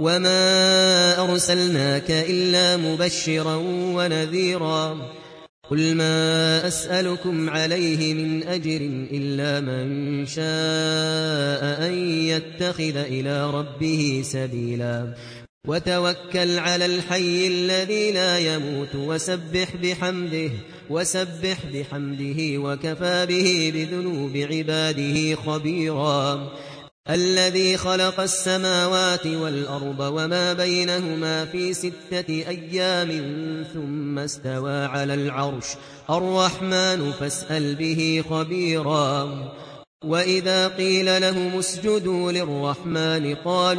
وما أرسلناك إلا مبشرا ونذيرا قل ما أسألكم عليه من أجر إلا من شاء أن يتخذ إلى ربه سبيلا وتوكل على الحي الذي لا يموت وسبح بحمده وكفى به بذنوب عباده خبيرا الذي خلق السماوات والأرض وما بينهما في 6 أيام ثم استوى على العرش الرحمن فاسأل به خبيرا وإذا قيل لهم اسجدوا للرحمن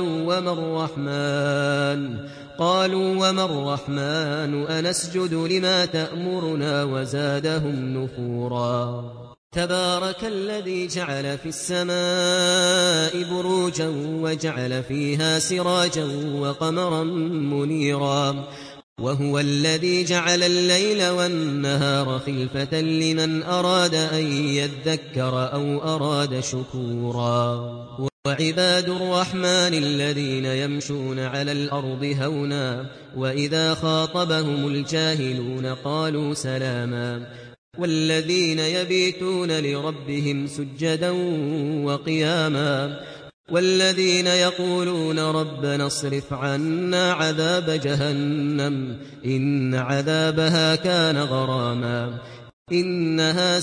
قالوا وما الرحمن أنسجد لما تأمرنا وزادهم نفورا تبارك الذي جعل في السماء بروجا وجعل فيها سراجا وقمرا منيرا وهو الذي جعل الليل والنهار خلفة لمن أراد أن يذكر أو أراد شكورا وعباد الرحمن الذين يمشون على الأرض هونا وإذا خاطبهم الجاهلون قالوا سلاما والذين يبيتون لربهم سجدا وقياما والذين يقولون ربنا اصرف عنا عذاب جهنم إن عذابها كان غراما إنها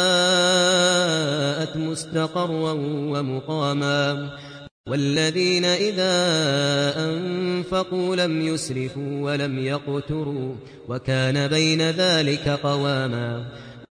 ساءت مستقرا ومقاما والذين إذا أنفقوا لم يسرفوا ولم يقتروا وكان بين ذلك قواما